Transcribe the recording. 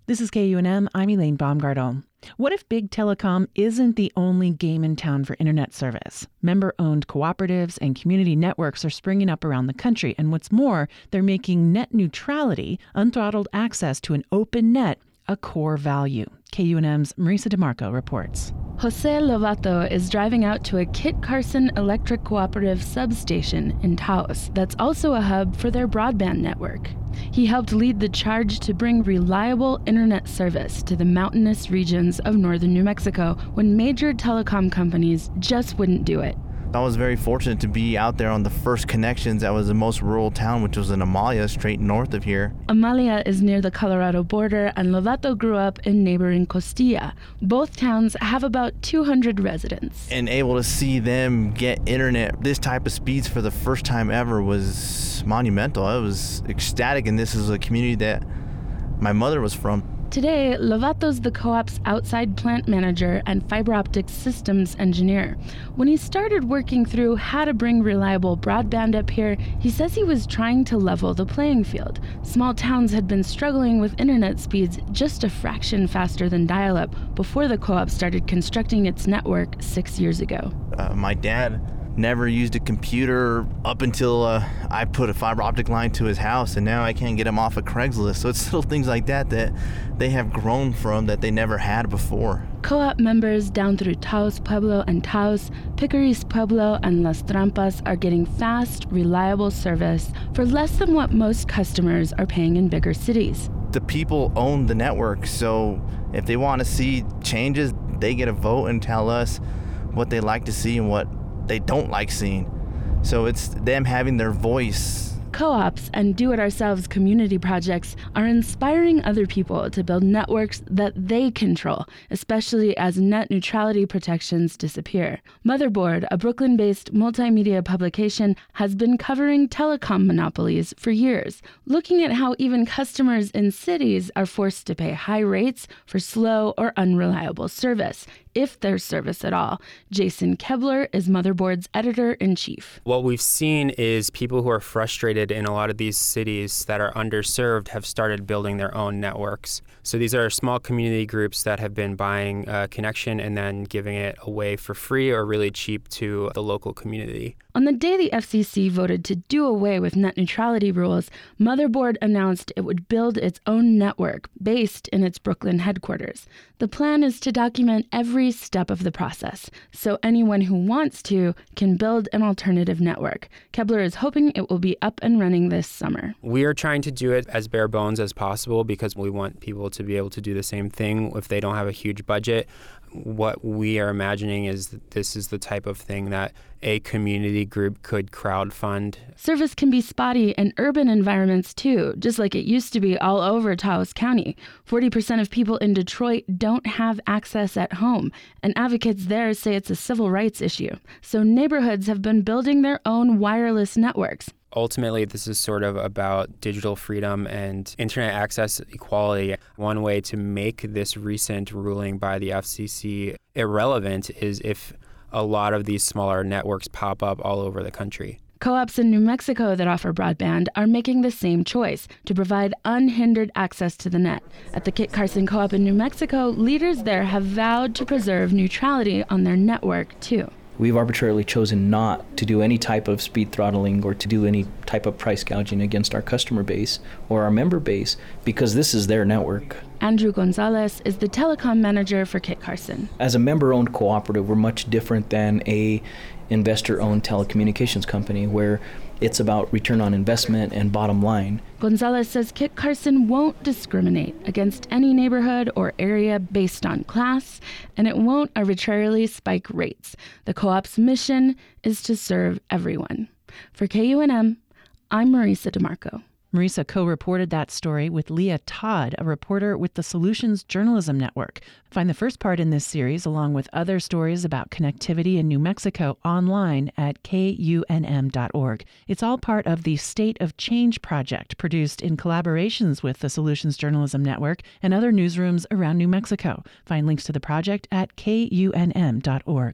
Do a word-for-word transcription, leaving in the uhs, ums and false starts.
This is K U N M. I'm Elaine Baumgartel. What if big telecom isn't the only game in town for internet service? Member-owned cooperatives and community networks are springing up around the country, and what's more, they're making net neutrality, unthrottled access to an open net, a core value. K U N M's Marisa DeMarco reports. Jose Lovato is driving out to a Kit Carson Electric Cooperative substation in Taos that's also a hub for their broadband network. He helped lead the charge to bring reliable internet service to the mountainous regions of northern New Mexico when major telecom companies just wouldn't do it. I was very fortunate to be out there on the first connections. That was the most rural town, which was in Amalia, straight north of here. Amalia is near the Colorado border, and Lovato grew up in neighboring Costilla. Both towns have about two hundred residents. And able to see them get internet, this type of speeds for the first time ever was monumental. I was ecstatic, and this is a community that my mother was from. Today, Lovato's the co-op's outside plant manager and fiber optic systems engineer. When he started working through how to bring reliable broadband up here, he says he was trying to level the playing field. Small towns had been struggling with internet speeds just a fraction faster than dial-up before the co-op started constructing its network six years ago. Uh, my dad never used a computer up until uh, I put a fiber optic line to his house, and now I can't get him off of Craigslist. So it's little things like that that they have grown from that they never had before. Co-op members down through Taos Pueblo and Taos, Picaris Pueblo, and Las Trampas are getting fast, reliable service for less than what most customers are paying in bigger cities. The people own the network, so if they want to see changes, they get a vote and tell us what they like to see and what they don't like seeing. So it's them having their voice. Co-ops and do-it-ourselves community projects are inspiring other people to build networks that they control, especially as net neutrality protections disappear. Motherboard, a Brooklyn-based multimedia publication, has been covering telecom monopolies for years, looking at how even customers in cities are forced to pay high rates for slow or unreliable service, if there's service at all. Jason Kebler is Motherboard's editor-in-chief. What we've seen is people who are frustrated in a lot of these cities that are underserved have started building their own networks. So these are small community groups that have been buying a connection and then giving it away for free or really cheap to the local community. On the day the F C C voted to do away with net neutrality rules, Motherboard announced it would build its own network based in its Brooklyn headquarters. The plan is to document every step of the process, so anyone who wants to can build an alternative network. Kebler is hoping it will be up and running this summer. We are trying to do it as bare bones as possible because we want people to be able to do the same thing if they don't have a huge budget. What we are imagining is that this is the type of thing that a community group could crowdfund. Service can be spotty in urban environments too, just like it used to be all over Taos County. forty percent of people in Detroit don't have access at home, and advocates there say it's a civil rights issue. So neighborhoods have been building their own wireless networks. Ultimately, this is sort of about digital freedom and internet access equality. One way to make this recent ruling by the F C C irrelevant is if a lot of these smaller networks pop up all over the country. Co-ops in New Mexico that offer broadband are making the same choice to provide unhindered access to the net. At the Kit Carson Co-op in New Mexico, leaders there have vowed to preserve neutrality on their network too. We've arbitrarily chosen not to do any type of speed throttling or to do any type of price gouging against our customer base or our member base because this is their network. Andrew Gonzalez is the telecom manager for Kit Carson. As a member-owned cooperative, we're much different than a investor-owned telecommunications company where it's about return on investment and bottom line. Gonzalez says Kit Carson won't discriminate against any neighborhood or area based on class, and it won't arbitrarily spike rates. The co-op's mission is to serve everyone. For K U N M, I'm Marisa DeMarco. Marisa co-reported that story with Leah Todd, a reporter with the Solutions Journalism Network. Find the first part in this series, along with other stories about connectivity in New Mexico, online at K U N M dot org. It's all part of the State of Change project, produced in collaborations with the Solutions Journalism Network and other newsrooms around New Mexico. Find links to the project at K U N M dot org.